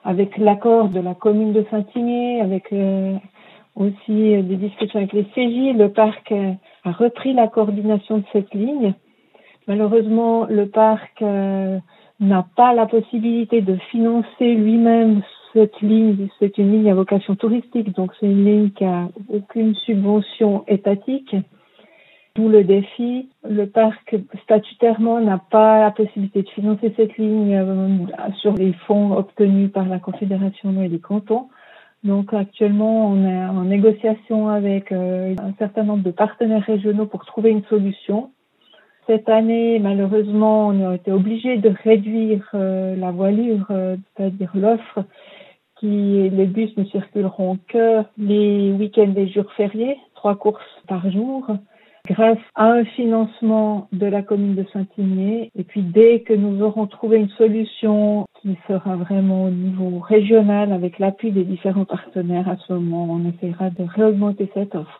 avec l'accord de la commune de Saint-Imier, avec aussi des discussions avec les CJ, le parc a repris la coordination de cette ligne. Malheureusement, le parc n'a pas la possibilité de financer lui-même cette ligne. C'est une ligne à vocation touristique, donc c'est une ligne qui a aucune subvention étatique. D'où le défi. Le parc, statutairement, n'a pas la possibilité de financer cette ligne sur les fonds obtenus par la Confédération et les cantons. Donc actuellement, on est en négociation avec un certain nombre de partenaires régionaux pour trouver une solution. Cette année, malheureusement, on a été obligé de réduire la voilure, c'est-à-dire l'offre, les bus ne circuleront que les week-ends et jours fériés, 3 courses par jour, grâce à un financement de la commune de Saint-Imier. Et puis dès que nous aurons trouvé une solution qui sera vraiment au niveau régional avec l'appui des différents partenaires, à ce moment, on essaiera de réaugmenter cette offre.